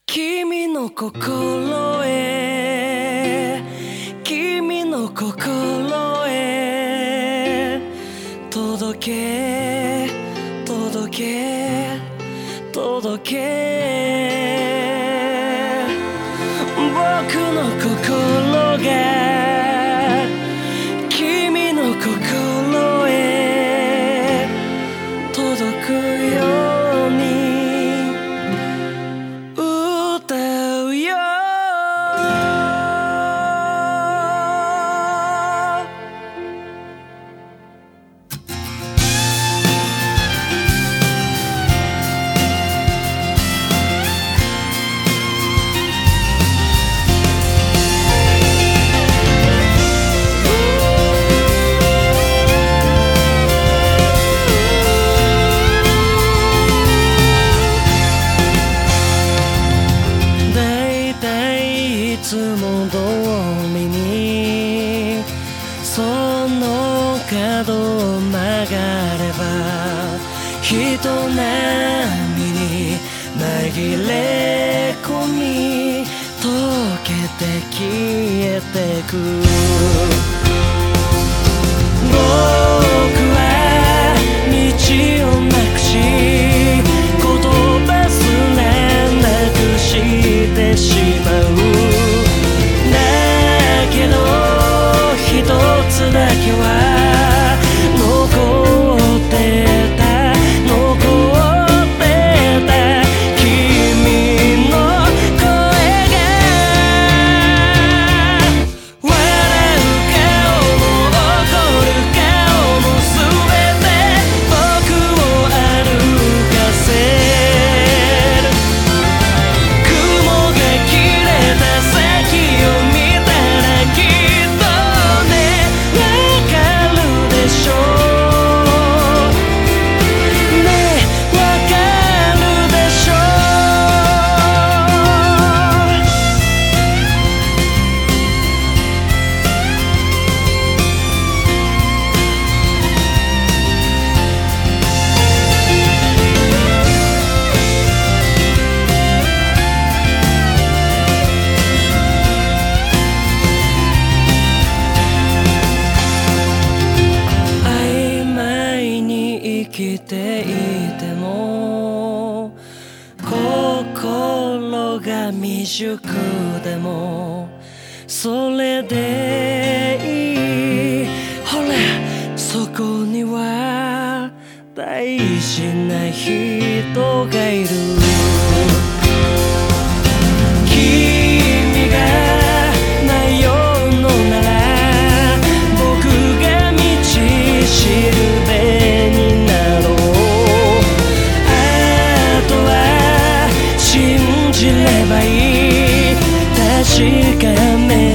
君の心へ君の心へ届け届け届け僕の心が君の心へ届くように歌うよいつも通りにその角を曲がれば人波に紛れ込み溶けて消えてく僕は道をなくし言葉すらなくしてしまう一つだけは残ってた残ってた君の声が笑う顔も怒る顔も全て僕を歩かせる雲が切れた先を見たらきっと生きていても心が未熟でもそれでいいほらそこには大事な人がいる君が迷うのなら僕が道しるべに信じればいい確かめ